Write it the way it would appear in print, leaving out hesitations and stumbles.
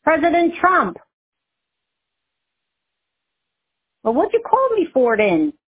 President Trump. Well, what'd you call me for then?